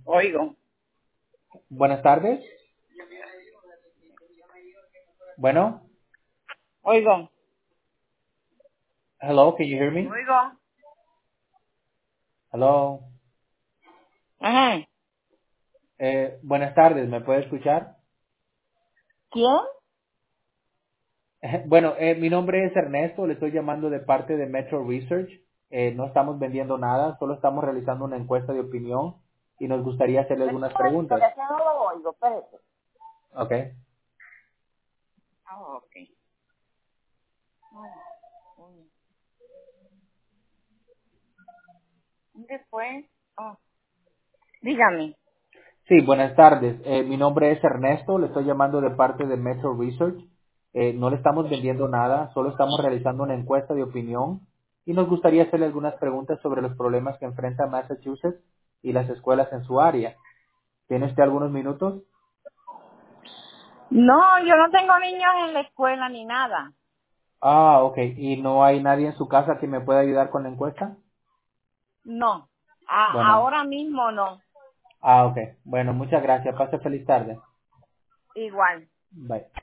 Oigo, Buenas tardes. Bueno, oigo, hello, can you hear me? oigo. Hello. Ajá. Buenas tardes, ¿me puede escuchar? ¿Quién? Bueno, mi nombre es Ernesto, le estoy llamando de parte de Metro Research. No estamos vendiendo nada, solo estamos realizando una encuesta de opinión y nos gustaría hacerle Espera un algunas momentito, preguntas. que no lo oigo, espérate. Ok. Ah, ok. Ay, coño. ¿Dónde fue? Oh, dígame. Sí, buenas tardes. Mi nombre es Ernesto, le estoy llamando de parte de Metro Research. No le estamos vendiendo nada, solo estamos realizando una encuesta de opinión y nos gustaría hacerle algunas preguntas sobre los problemas que enfrenta Massachusetts y las escuelas en su área. ¿Tiene usted algunos minutos? No, yo no tengo niños en la escuela ni nada. Ah, ok. ¿Y no hay nadie en su casa que me pueda ayudar con la encuesta? No. Bueno, Ahora mismo no. ok. Bueno, muchas gracias. Pase feliz tarde. Igual. Bye.